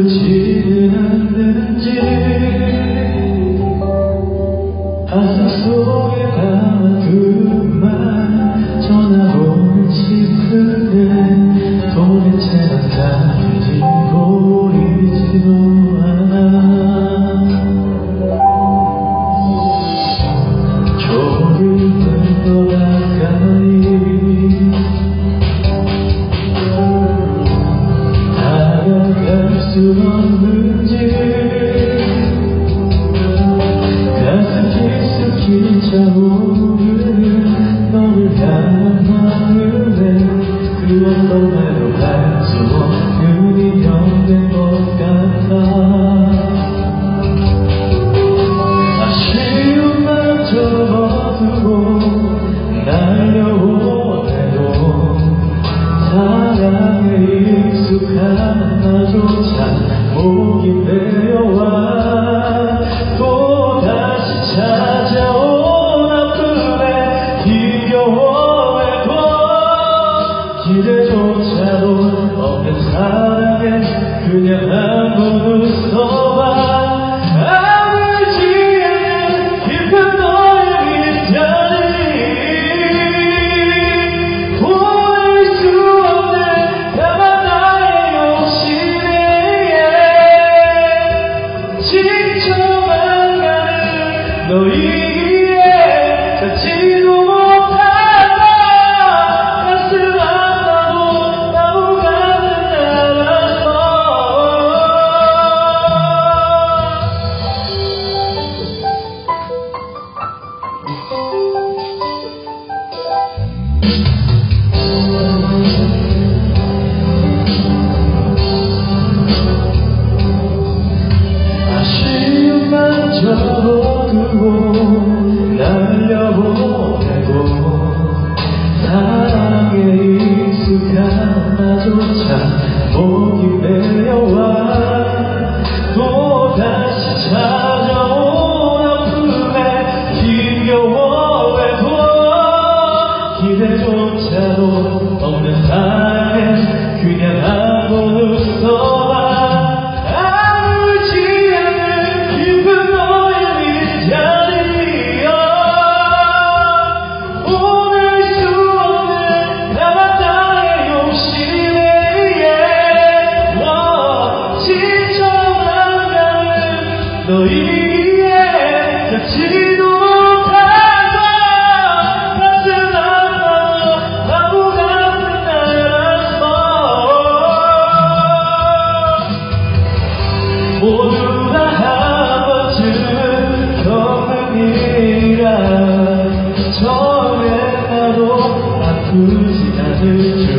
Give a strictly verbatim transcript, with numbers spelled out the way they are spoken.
아프지는 않는지 가슴 속에 담아둔 말 전하고 싶은데 도대체 난 답이 보이지도 않아. 조금은 더 가까이 다가갈 수 없는지 가슴 깊숙이 차오르는 너를 향한 마음에 그 어떤 말도 할 수 없는 인연된 것 같아. 아쉬운 맘 접어두고 날려보내도 사랑에 익숙한 나조차 목이 메어와 또다시 찾아온 아픔에 힘겨워해도 기대조차도 없는 사랑에 그냥 한번 웃어봐. 너희에 닿지도 못한다. 가슴 아파도 나무 같은 나라서 아쉬운 맘 접어두고 날려보내고 사랑에 익숙한 나조차 목이 메어와 또다시 찾아온 아픔에 힘겨워해도 기대조차도 없는 사랑에 그냥 한번 웃어봐. 너희에 닿지도 못한다. 가슴 아파도 바보 같은 나라서 모두 다 한 번쯤은 겪는 일이라 처음엔 나도 아프지 않을 줄